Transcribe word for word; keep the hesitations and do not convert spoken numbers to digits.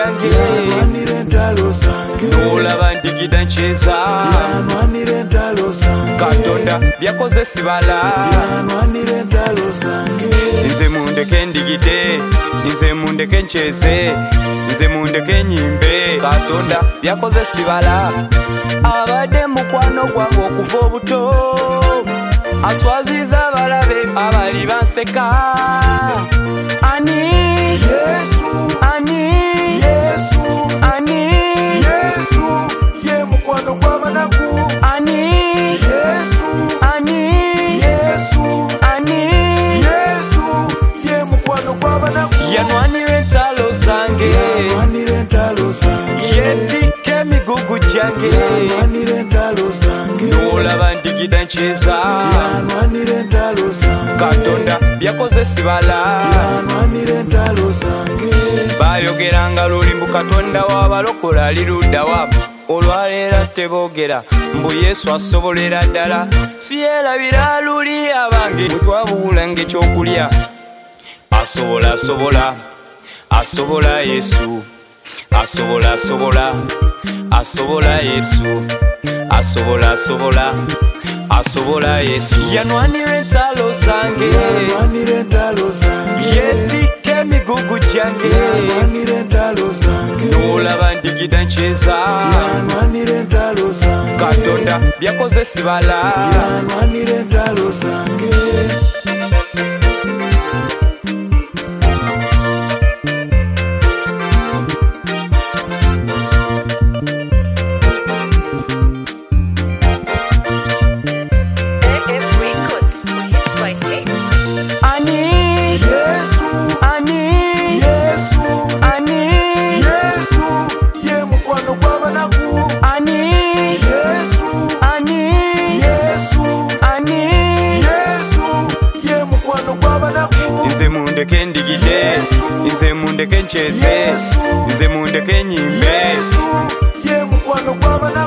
jange yanwanira entalo zange olaba ndigida ncheza yanwanira entalo zange Katonda byakoze sibala yanwanira entalo zange nze mundeke ndigide nze mundeke ncheze nze mundeke nyimbe Katonda byakoze sibala abadde mukwano gwange okuva obuto aswaziza abalabe abali banseka ani Yesu ani Yesu ani Yesu ye mukwano gw'abanaku ani Yesu ani Yesu ani Yesu ye mukwano gw'abanaku yanwanira entalo zange yanwanira entalo zange yetikka emigugu gyange yanwanira entalo zange olaba ndigida ncheza yanwanira entalo zange Katonda byakoze sibala yanwanira entalo zange bayogeranga lulimbu Katonda w'abalokola ali ludda wa olwaleera teboogera mbu Yesu asobolera ddala siyerabira luli abange bwetwabuulanga ekyokulya asobola asobola asobola Yesu asobola asobola asobola Yesu asobola asobola asobola Yesu yanwanira entalo zange yanwanira entalo zange yetikka emigugu gyange yanwanira entalo zange olaba ndigida ncheza yanwanira entalo zange Katonda byakoze sibala yanwanira entalo zange ani Yesu ani Yesu ani Yesu ye mukwano gw'abanaku ani Yesu ani Yesu ani Yesu ye mukwano gw'abanaku nze mundeke ndigide nze mundeke ncheze nze mundeke nyimbe Yesu ye mukwano gw'abanaku